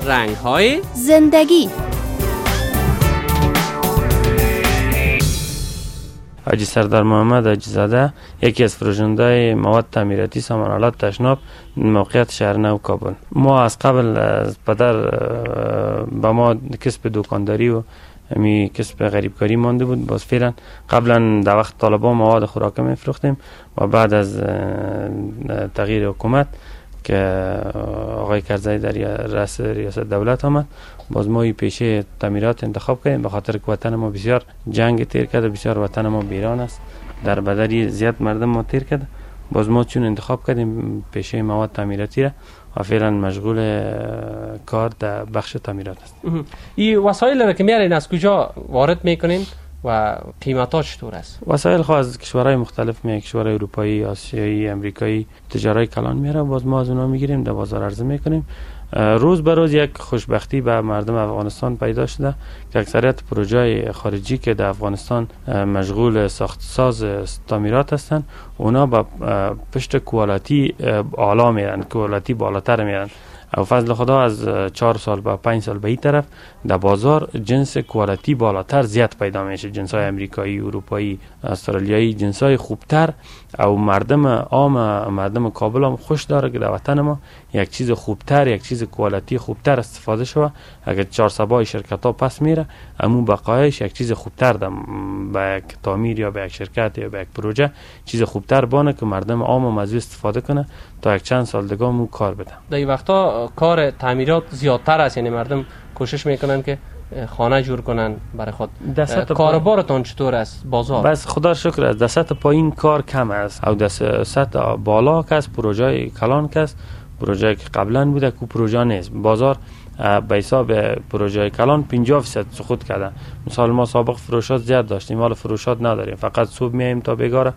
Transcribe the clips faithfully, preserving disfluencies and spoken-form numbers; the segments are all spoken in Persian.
رنگ‌های زندگی. حاجی سردار محمد حاجی زاده یکی از فروشنده مواد تعمیراتی سامان‌آلات تشناب موقعیت شهر نو کابل. ما از قبل از پدر با ما کسب دکانداری و می کسب غریبکاری مانده بود. باز فعلا قبلا در وقت طالبان مواد خوراکه میفروختیم و بعد از تغییر حکومت که آقای کرزی در رأس ریاست دولت آمد، باز ما این پیشه تعمیرات انتخاب کردیم به خاطر که وطن ما بسیار جنگ تیر کرده، بسیار وطن ما بیران است، در بدری زیاد مردم ما تیر کرده. باز ما چون انتخاب کردیم پیشه مواد تعمیراتی را و فعلا مشغول کار در بخش تعمیرات است. این وسایل را که میارین از کجا وارد میکنین و قیمت‌ها چطور است؟ وسایل خو از کشورهای مختلف میاد، کشورهای اروپایی، آسیایی، امریکایی، تجارای کلان میاره، باز ما از اونها میگیریم، در بازار عرضه میکنیم. روز به روز یک خوشبختی به مردم افغانستان پیدا شده که اکثریت پروژه‌های خارجی که در افغانستان مشغول ساخت ساز تعمیرات هستند، اونا با پشت کوالیتی اعلی میرن، کوالیتی بالاتر میرن. او فضل خدا از چهار سال با پنج سال به این طرف در بازار جنس کوالیتی بالاتر زیاد پیدا میشه، جنس های امریکایی، اروپایی، استرالیایی، جنس های خوبتر. او مردم عام، مردم کابل هم خوش داره که در وطن ما یک چیز خوبتر، یک چیز کوالیتی خوبتر استفاده شود. اگر چهار سبای شرکت ها پس میره، امون بقایش یک چیز خوبتر به یک تعمیر یا به یک شرکت یا به یک پروژه چیز خوبتر بانه که مردم عام هم از استفاده کنه تا یک چند سال دیگه مو کار بده. در این وقتا کار تعمیرات زیادتر است، یعنی مردم کوشش میکنن که خانه جور کنن برای خود. کاروبارتون چطور است بازار؟ بس خدا شکر است، دست پایین کار کم است، او دست بالا کس پروژه کلان کس پروژه که قبلا بوده که پروژه نیست. بازار به حساب پروژه کلان پنجاه درصد سقوط کرده. مثال ما سابق فروشات زیاد داشتیم، حالا فروشات نداریم، فقط صبح میایم تا بگاره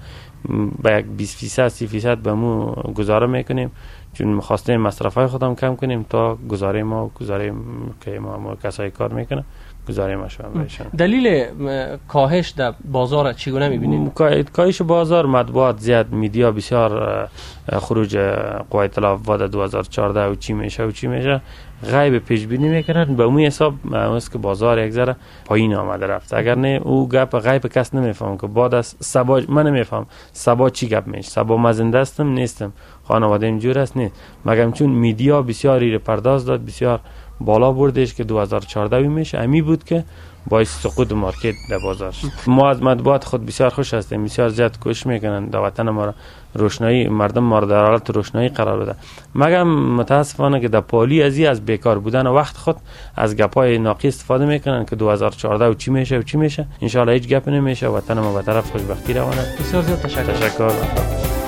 با یک بیست درصد سی درصد به مو گزاره میکنیم، چون می‌خواستیم مصرفای خودم کم کنیم تا گزاره ما و گزاره که ما, ما کسایی کار میکنه گزاره ما شون بشن. دلیل کاهش در بازار چگونه میبینید؟ کاهش بازار مطبوعات زیاد، میدیا بسیار خروج قوای اطلاع واد دو هزار و چهارده و چی میشه و چی میشه غیب پیش بینی میکنن. به اون حساب است که بازار یک ذره پایین آمده رفت. اگر نه او گپ غیب کس نمیفهم که بعد از سبا من نمیفهم سبا چی گپ میشه، سبا مزنده استم نیستم، خانواده اینجور است نیست، مگم چون میدیا بسیاری پرداز داد، بسیار بالا بردش که دو هزار و چهارده میشه امی بود که باعث سقوط مارکت در بازار شد. ما از مطبوعات خود بسیار خوش هستیم، بسیار زیاد کوشش میکنن در وطن ما را روشنایی، مردم ما را در حالت روشنایی قرار بده. مگم متاسفانه که در پالی ازی از بیکار بودن وقت خود از گپای ناقی استفاده میکنن که دو هزار و چهارده و چی میشه و چی میشه. ان شاء الله هیچ گپ نمیشه، وطن ما به طرف خوشبختی روانه. بسیار زیاد تشکر. تشکر.